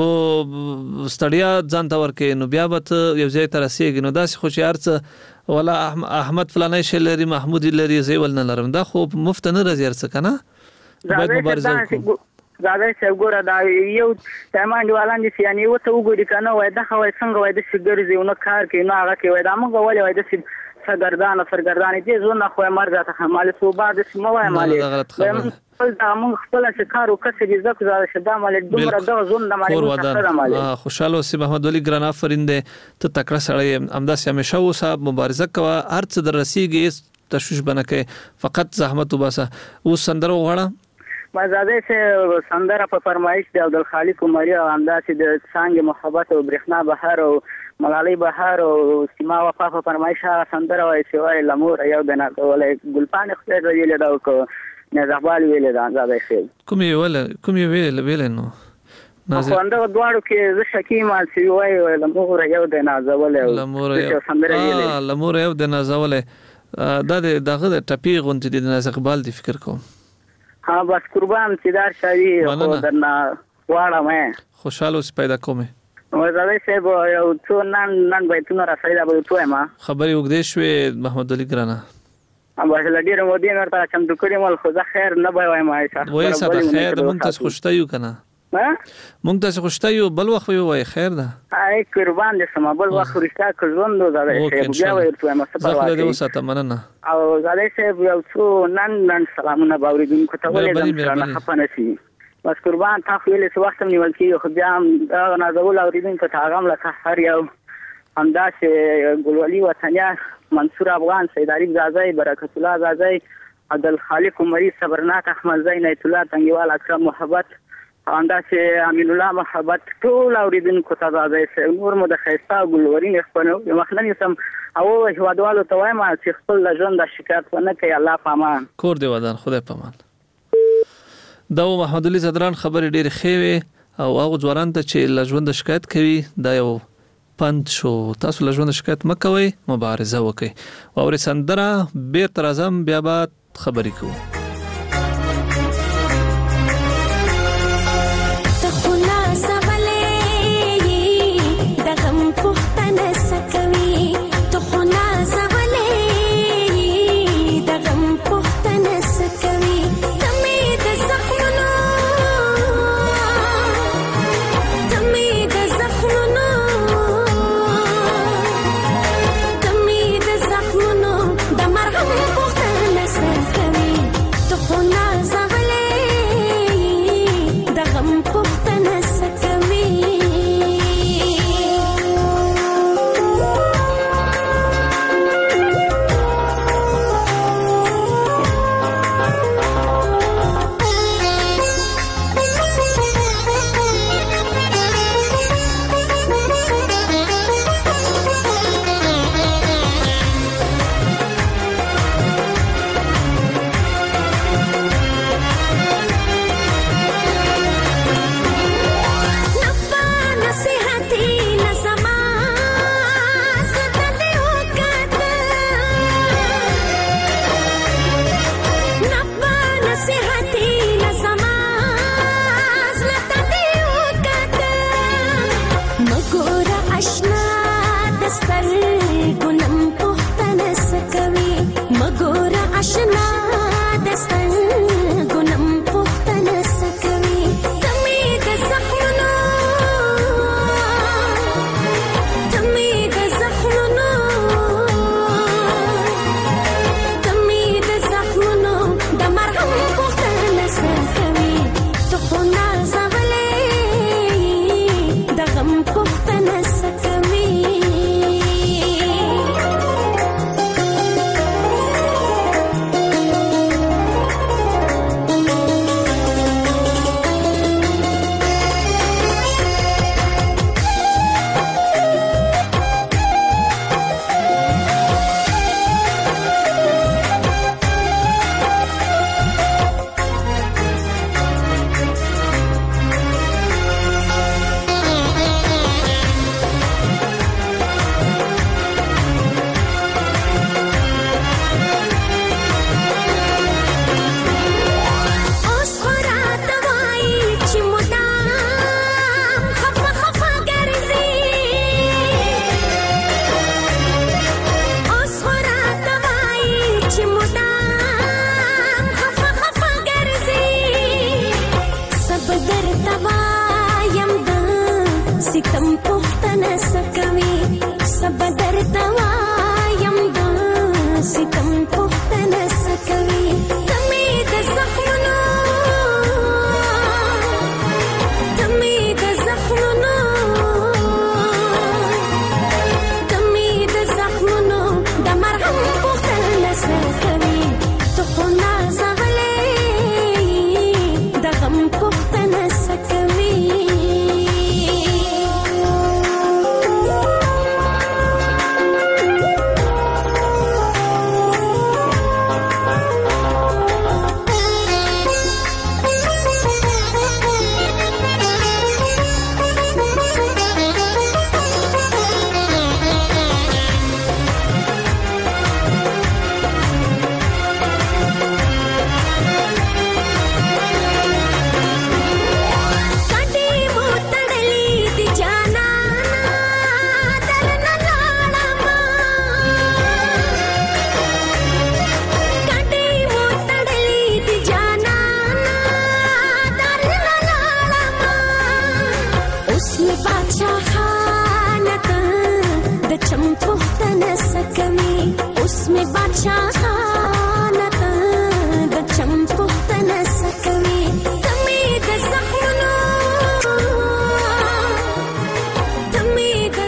ستړیا ځان ته ورکې نو بیا به یو ځای ته رسېږي نو داسې خو چې هر څه ولا احمد فلانی شی لري محمود لري زه ول نه لرم دا خو مفت نه راځي هر څه کنه باید مبارزه وکړو زاده چې ګوره دا یو تمام دیوالان دي یعنی وته وګوري کنه وای دا خو څنګه وای د شګرځي نو کار کوي نو هغه کوي وای دا موږ ولې وای د سرګردان دي زونه خو مرګه ته مال صوبه د سمو وای مالې دا موږ خپل شکار وکړي چې زکه زړه شدا مال دومره د زون د مال خوشاله اوسې محمد علي ګران آفرین دې ته تکړه سړی همداسې همیشه اوسه مبارزه کوه هر څه در رسیږي تشویش بنه کې فقط زحمت وباسه اوس سندره وغواړه ما زاده چې سندره په فرمایش دی عبدالخالق عمری او همداسې د څنګه محبت او برېښنا بهار او ملالۍ بهار او سیما وفا په فرمایش سندره وای چې وای لمور یو د نه ولې ګلپان خپل ویل دا کو نه زغبال ویل دا زاده خیر کوم ویل نو نازه خو دواړو کې زه شکی ما چې وای لمور یو د نازولې لمور یو د نازولې دا دغه د ټپی غونډې د نازقبال دی فکر کوم ها بس قربان چې دار شاوی خو درنا واړه مې خوشاله اوس پیدا کومه وزاده صاحب یو څو نن بیتونه را سیدا به توه ما خبري وګدې شوې محمد علي ګرانه بس لډیر مو دین ورته چم د کړي مل خو خیر نه به وای ما وای ساده خیر مونږ ته خوشته یو کنه مونږ ته خوشته یو بل وخت وای خیر ده ay قربان دې سم بل وخت رښتا کوزوندو زاده صاحب بیا ورته ما څه پروا زه دې وساته مننه او زاده صاحب یو څو نن سلامونه باورېدونکو ته ولې نه خپنه شي بس قربان تاسو ویلې څه وخت نیول کیږي خو بیا نازول اوریدونکو ته هغه له هر یو همداسې ګلولي وطنیا منصور افغان سید عارف زازی برکت الله زازی عبدالخالق عمری صبرناک احمد زین ایت الله تنگیوال اکرم محبت انداسې امین الله محبت ټول اوریدونکو ته راځي نور مو د خیستا ګلورین خپل مخنن سم او هوادوالو ته وایم چې خپل ژوند د شکایت ونه کوي الله پامان کور دی ودان خدای پامان دا محمد علي زدران خبرې ډېرې ښې وې او هغه ځوانان ته چې له ژوند شکایت کوي دا یو پند شو تاسو له ژوند شکایت مکوئ مبارزه وکړئ او سندره بیرته راځم بیا به خبرې کوو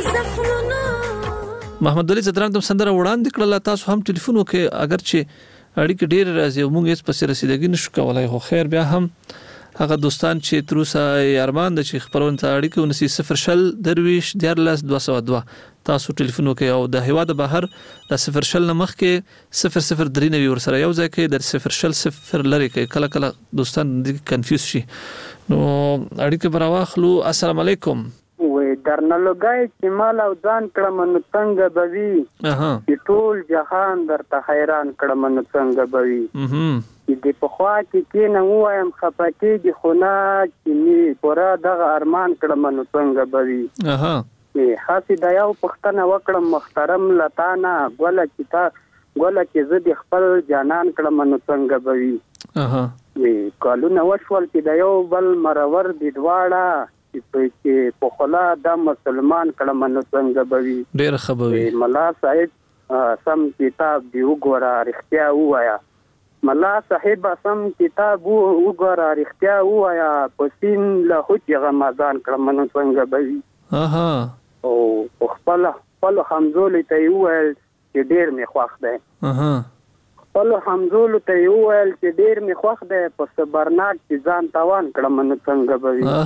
محمد علي زدران تم سندره وړاندې کړل تاسو هم ټلیفون وکړئ اگر چې اړیکې ډېر راځي او موږ هیڅ پسې رسیدګي نشو کولای. خو خیر بیا هم هغه دوستان چې تروسه ارمان د چې خبرونه ته اړیکه ونسي 0 درویش 14202 تاسو ټلیفون وکړئ او د هیواد بهر د 0 نمخ کې 00 ور سره یو ځای کې د 0 لري کې کله کله دوستان کنفیوز شي نو اړیکه براواخلو. السلام علیکم. وې درنلوګای چې مال او ځان کړم نو څنګه بوي چې ټول جهان درته حیران کړم نو څنګه بوي د پخوا کې نه وایم خپکیږي خو نه چې می پورا دغه ارمان کړم نو څنګه بوي خاصی دا یو پښتنه وکړم محترم لتانا ګوله چې زه د خپل جانان کړم نو څنګه بوي وی کالونه وشول چې دا یو بل مرور د دواړه چې په خلا د مسلمان کړم نو څنګه بوي ډیر خبري ملا صاحب سم کتاب دی وګوره رښتیا وایا ملا صاحب سم کتاب وګوره رښتیا وایا پسین له حج رمضان کړم نو څنګه بوي او خپل همزول ته ویل چې ډیر می خوښ دی خپل همزول ته ویل چې ډیر می خوښ دی په صبرناک چې ځان توان کړم نو څنګه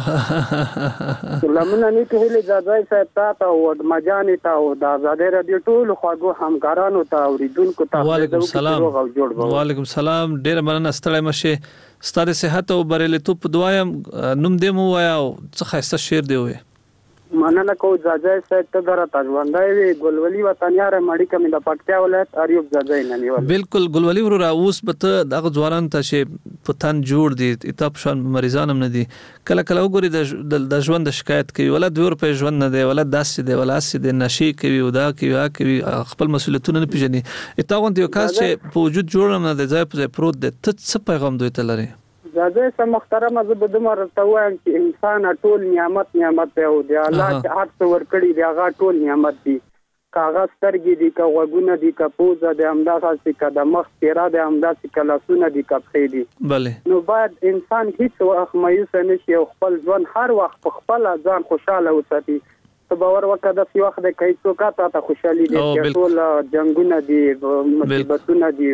بوي سلامونه نیته هلي ځای صاحب ته او مجاني ته او د آزادۍ رادیو ټول خواږو همکارانو ته اوریدونکو ته وعلیکم السلام. وعلیکم السلام. ډیر مننه ستړی مشه ستاسو صحت او بریالیتوب په دعایم. نوم دې مو وایا او څه خاصه شعر دی وې مننه کو ځای صاحب ته درته ژوندای وی ګلولي وطنیار مړی کمی د پکتیا ولایت اریوب ځای نه نیول. بالکل ګلولي ورو اوس به دغه ځوانان ته چې پتان جوړ دي اتاب شان مریضان هم نه دي کله کله وګوري د ژوند شکایت کوي ولا 2 روپے ژوند نه دی ولا داسې دی ولا سې دی نشي کوي او دا کوي خپل مسولیتونه نه پیژني. اتاغون یو کس چې په وجود جوړ نه دی ځای په ځای پروت دی ته څه پیغام دوی ته لري؟ زه سم محترم زه به دمر ته وایم چې انسان ټول نعمت دی او دی الله چې هر څه ورکړي دی هغه ټول نعمت دی. کاغذ سترګې دي که غوږونه دي که پوزه دی همداسې که د مخ تیرا دی همداسې که لاسونه دي که پښې دي. بله نو باید انسان هیڅ وخت مایوسه نشي او خپل ژوند هر وخت په خپله ځان خوشحاله وساتي. ته باور وکړه داسې وخت دی که هېڅوک تا ته خوشحالي دي چې ټول جنګونه دي مصیبتونه دي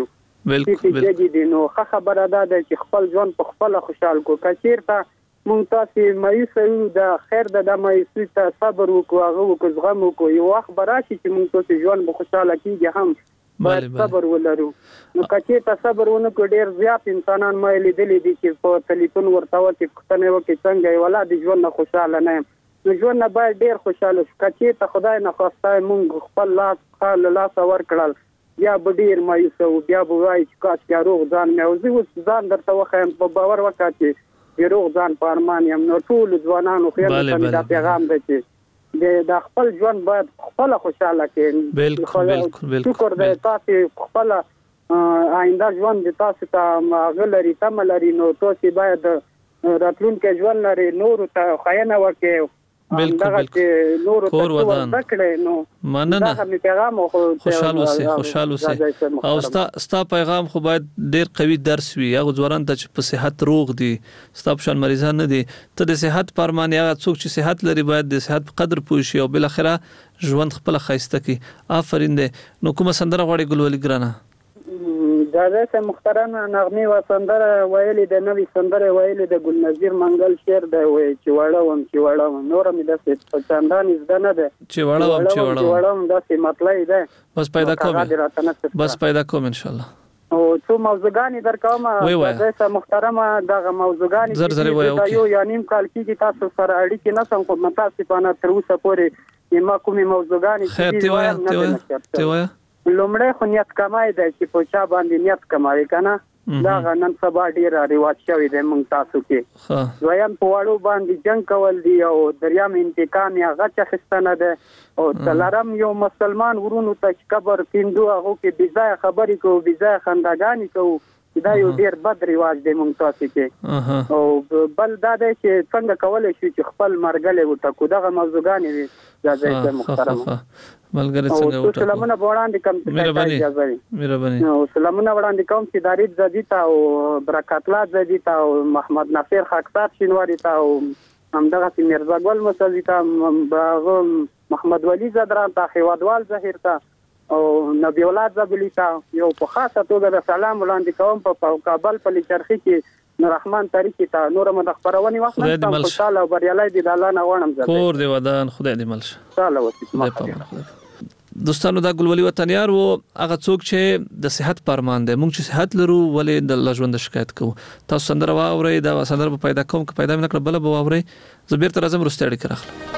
بالکل نو خبره ده چې خپل ژوند په خپل خوشحال کو که چیرته مونږ تاسو مایوسه یو د خیر د مایوسۍ ته صبر وکړو هغه وکړو زغم وکړو یو وخت به راشي چې مونږ تاسو ژوند به خوشحاله کیږي هم باید صبر ولرو. نو که چیرته صبر ونه کړو ډیر زیات انسانان ما لیدلي دي چې په تلیفون ورته وکړي پوښتنه وکړي څنګه یې ولا د ژوند نه خوشحاله نه یم نو ژوند نه باید ډیر خوشحاله شو. که چیرته خدای نخواسته مونږ خپل لاس لاسه ورکړل بیا به ډیر مایوسه و بیا به وایي چې کاشکې روغ ځان مې او زه اوس ځان درته وښیم په باور وکړه چې د روغ ځان په ارمان یم. نو ټولو ځوانانو خو ته مې دا پیغام دی چې د خپل ژوند باید خپله خوشحاله کړي. شکر دی تاسې خپله آینده ژوند د تاسو ته هغه لري تمه لري نو تاسې باید راتلونکی ژوند لري نورو ته ښیینه وکړئ بالکل کور ودان مننه خوشحال اوسئ او ستا پیغام خو باید ډیر قوي درس وي هغه ځوانان ته چې په صحت روغ دي ستا په شان مریضان نه دي ته د صحت په ارمان هغه څوک چې صحت لري باید د صحت په قدر پوه شي او بل اخره ژوند خپل ښایسته کړي. آفرین دی. نو کومه سندره غواړي ګلولي ګرانه؟ جازه محترم نغمه و سندره ویلې د نوې سندره ویلې د ګلنذیر منګل شعر دی وای چې وړم نور مې د په چاندان زده نه ده چې وړم داسې مطلب دی بس پیدا کوم ان شاء الله. او څو موضوعګانی درکوم جازه محترم دغه موضوعګانی یو یا نیم کال کې تاسو سره اړیکې نه سم کوم متاسفانه تر اوسه پورې ما کومې موضوعګانی خیر تی وایه لومړی خو نیت کمای دی چې په چا باندې نیت کمای کنه دا نن سبا ډیر رواج شوی دی مونږ تاسو کې دویم په واړو باندې جنگ کول دی او دریم انتقام یا غچ خستنه ده او څلورم یو مسلمان ورونو ته کبر پیندو هغه کې بيځای خبرې کوو بيځای خنداګانی کوو دا یو ډیر بد رواج دی مونږ تاسو کې او بل دا دی چې څنګه کولای شو چې خپل مرګله وټکو دغه موضوعګانی وي جزای محترم ملګری څنګه وټکو سلامونه وړاندې کوم مهرباني نو سلامونه وړاندې کوم چې دارید زدی تا او برکات الله زدی تا او محمد ناصر خاکسار شینواری تا او همدغه میرزا ګل مسعودی تا محمد ولی زدران تا خیوادوال ظاهر تا او نبی اولاد زبلی تا یو په خاصه توګه د سلام وړاندې کوم په کابل په لچرخي کې نورحمان تاریخي ته نور مد خبرونی وخت نه خوشاله او بریالي دي د الله نه غواړم زه کور دی ودان خدای دې ملش تعالی وسیت دوستانو دا ګلولي وطنيار وو هغه څوک چې د صحت پرمان دي مونږ چې صحت لرو ولې د الله ژوند شکایت کوو تاسو سندره واورئ دا سندره پیدا کوم که پیدا نه کړ بل به واورئ زبیر تر اعظم رستاړي کړه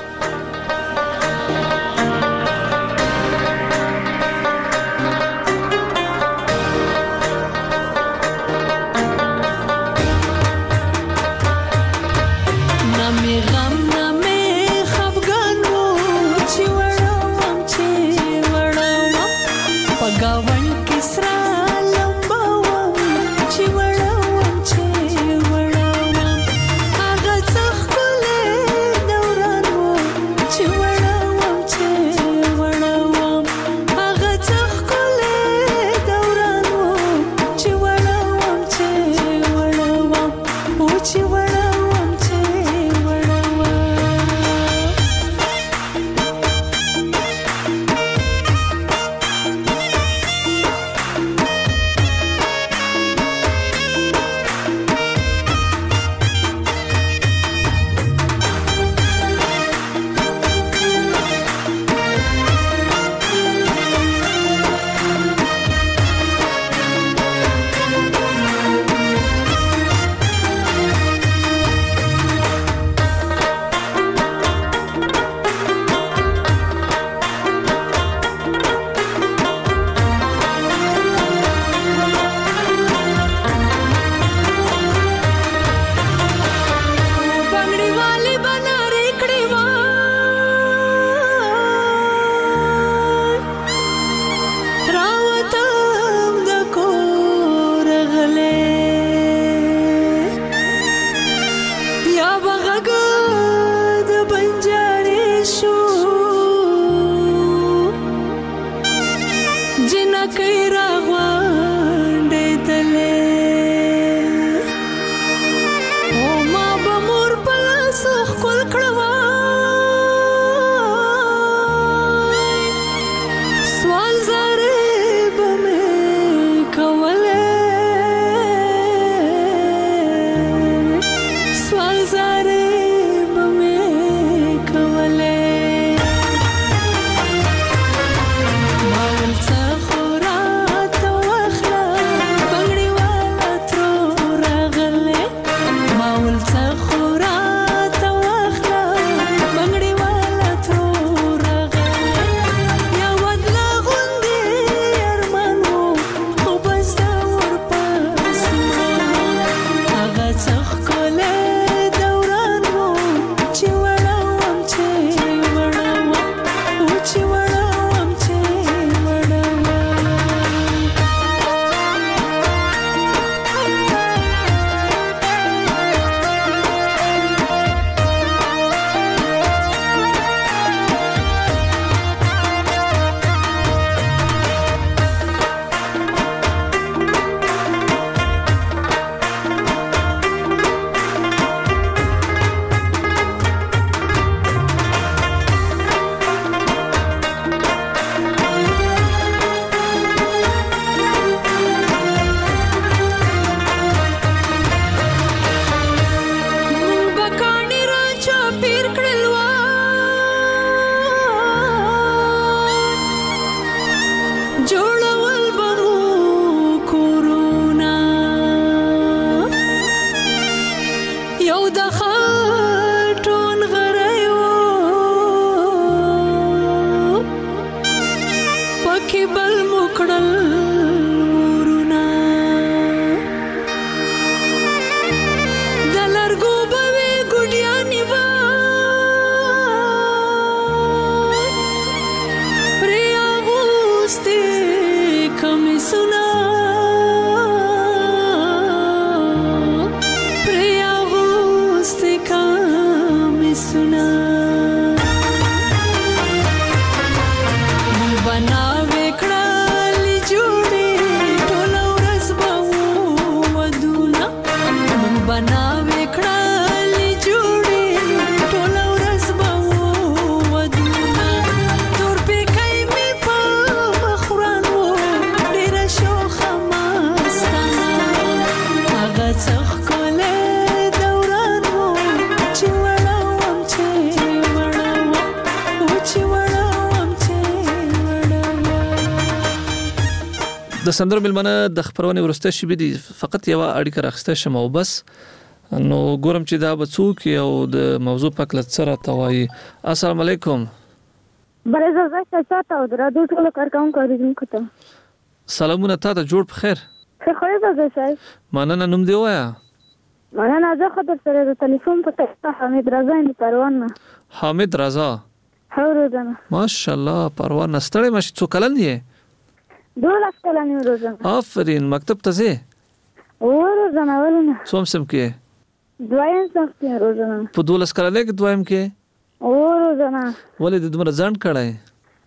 د سندرو ملمنه د خبرونه ورسته شي بي فقط یو اړیکه راخسته شمه او بس نو ګورم چې دا بڅوک او د موضوع په کله سره توای. السلام علیکم. بلې زړه څه او درادو ټول کارکوم کوم کوته. سلامونه ته جوړ په خیر. خیر زړه صاحب. مننه نوم دی وایا. مننه زه خو در سره د ټلیفون په تاسو حمید رضا اند پروان. حمید رضا. روزانه ماشاءالله پروان نستړی ماشي څو کلن یې؟ 12 کلن یم روزانه. آفرین مکتب ته ځې؟ روزانه ولنه. څوم سم کې؟ دویم سم کې روزانه. په 12 کلن کې دویم کې؟ روزانه. ولې د دومره ځان کړای؟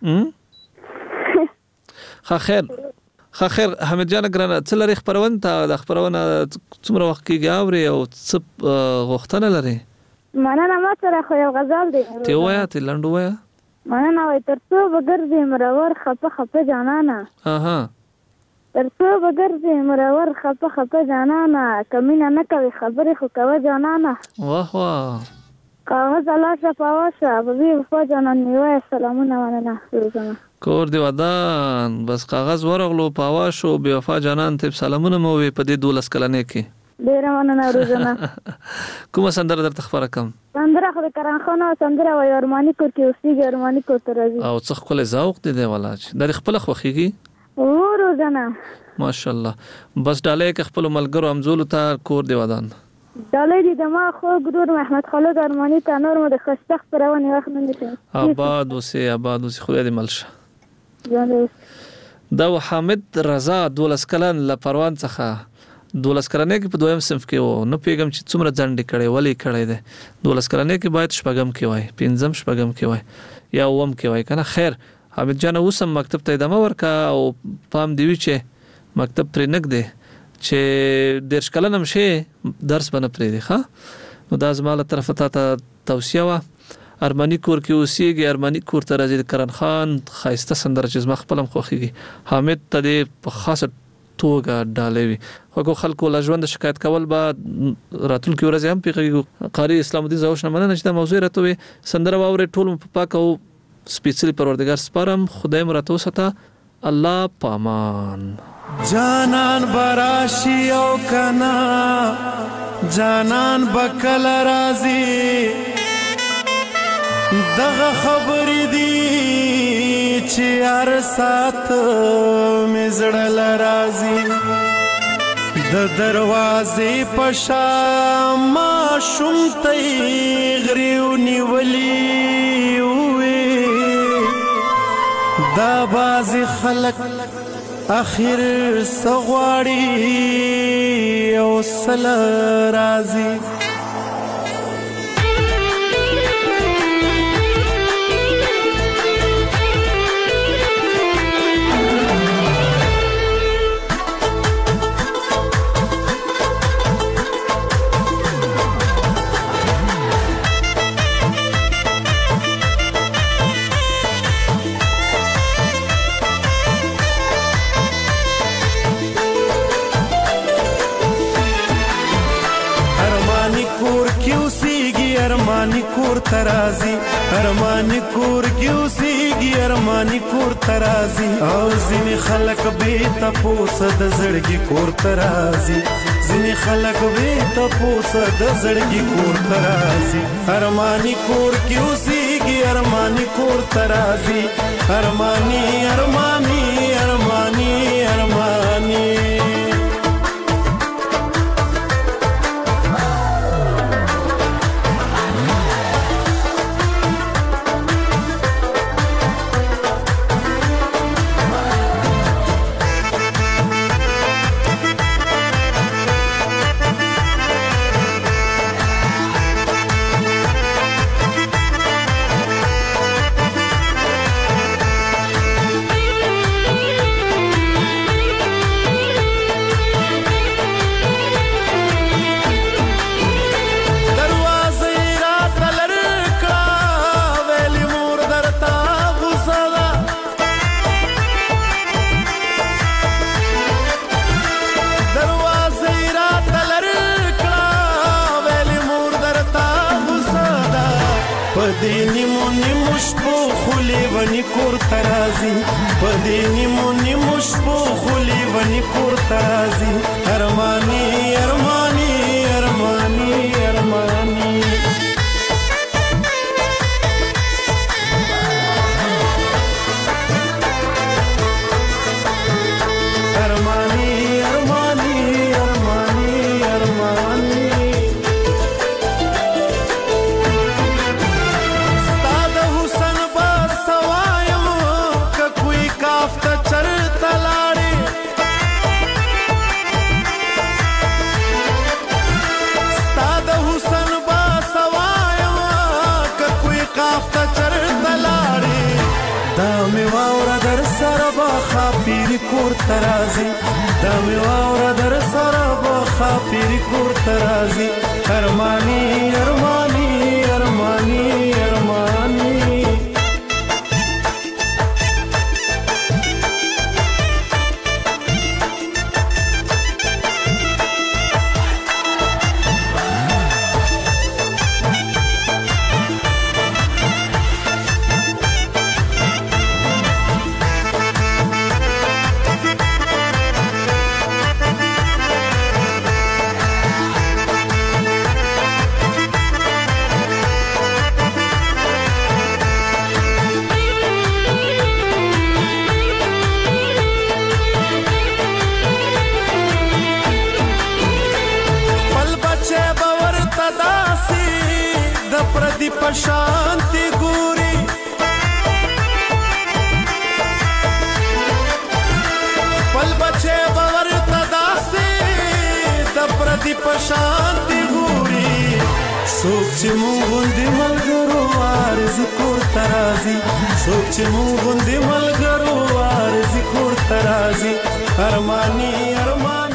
خیر حمید جان ګرانه څه لري خبرونه ته د خبرونه څومره وخت کې غاوري او څه غوښتنه لري؟ مننه ما سره خو یو غزل دی. ته وایا ته لنډو وایا. مننه وای ترڅو بغرځي مرور خپه جانانا. ترڅو بغرځي مرور خپه جانانا کمینه نه کوي خبرې خو کوي جانانا. واه واه. کاغذ الله شفاواشه ببي وفا جانان نیوه سلامونه مننه روزانه. کور دی ودان بس کاغذ ورغلو پاواشو بي وفا جانان ته سلامونه مو وي په دې 12 کلنه کې. ډیر مننه روزانه. کومه سندره درته خبره کوم؟ سندره خو کران خان او سندره وای ارمانی کور کې اوسېږي ارمانی کور ته راځي. او څه خپل ذوق دی ولاج د خپل خوخيږي. روزانه. ماشاءالله بس ډالې کې خپل ملګرو امزول ته کور دی ودان. ډالې دې ما خو ګرور محمد خالد ارمانی ته نور مو د خشتخ پرونی وخت نه نشي. آباد وسه خدای دې ملشه. دا حمید رضا 12 کلن ل پروان څخه 12 کلنه کې په دویم صنف کې وو نو پیغام چې څومره ځنډ کړي ولی کړي ده 12 کلنه کې باید شپږم کې وای پنځم شپږم کې وای یا اوم کې وای کنه. خیر حمید جان اوسم مکتب ته ادامه ورکا او پام دی چې مکتب پرې نګ دی چې 10 کلنم شي درس بنه پرې دی ښا. نو دا زماله طرف ته توصیه وا ارمانی کور کې اوسېږي ارمانی کور ته راځي کرن خان خایسته سندره چې زما خپلم خوخيږي حمید ته په خاصه توګه ډالوي خو خلکو لا ژوند شکایت کول با راتل کې ورځ هم پیږي. قاری اسلام الدین زوش نه مننه چې د موضوع راته وي سندره واوري ټول په پاک او سپیشلی پروردگار سپارم خدای مراتو ستا الله پامان. جانان براشي او کنا جانان بکل رازي دغه خبرې دي چې هر سات مزړل رازي د دروازې پشا ما شومتي غريو نیولي وې دا باز خلق اخر سغواړي او سل رازي. ارمانی کور ترازی ارمانی کور کیوسیږي ارمانی کور ترازی او ځینې خلک به تاسو د زړګي کور ترازی ځینې خلک به تاسو د زړګي کور ترازی ارمانی کور کیوسیږي ارمانی کور ترازی ارمانی ارمانی ارمانی ارمانی. پدې نیمو نیمو شپو خولې ونی کور ترازی پدې نیمو نیمو شپو خولې ونی کور ترازی ارمانی ارمانی ارمانی ارمانی کور ترازی دا می واورا در سره بخا پیری کور ترازی ارمانی ارمانی ارمانی ارمانی پشانتی ګوري پل بچه باور تداسي د پردي پشانتی ګوري سوچ چې مونږ غوندې ملګرو عارض کور ترازی سوچ چې مونږ غوندې ملګرو عارض کور ترازی ارمانی ارمانی